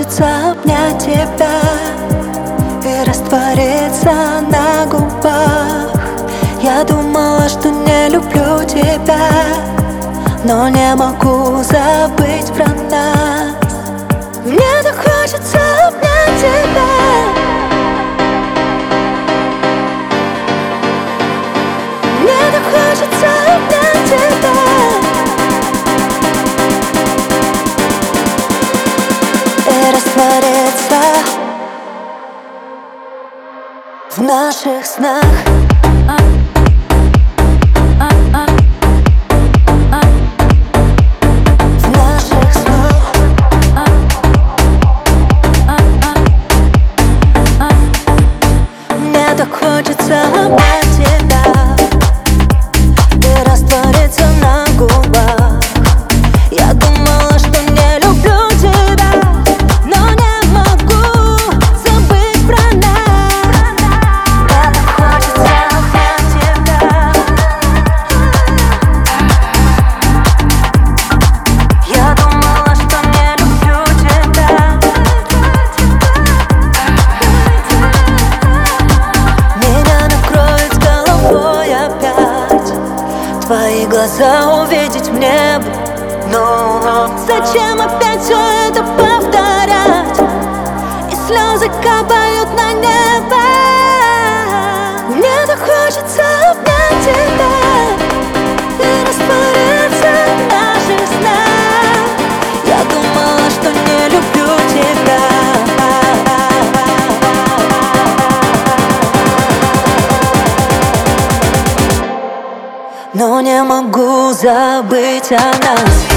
хочется обнять тебя и раствориться на губах. Я думала, что не люблю тебя, но не могу забыть про нас. Мне так хочется обнять тебя. Мне так хочется обнять тебя и раствориться в наших снах. Мне так хочется обнять тебя и раствориться на губах. Я думала, что не люблю тебя, но не могу забыть про нас. Мне так хочется обнять тебя. Я думала, что не люблю тебя. Меня накроет с головой опять твои глаза увидеть мне бы. Но зачем опять все это повторять? И слезы капают на небо. Мне так хочется обнять тебя и раствориться в наших снах. Я думала, что не люблю тебя, но не могу забыть о нас.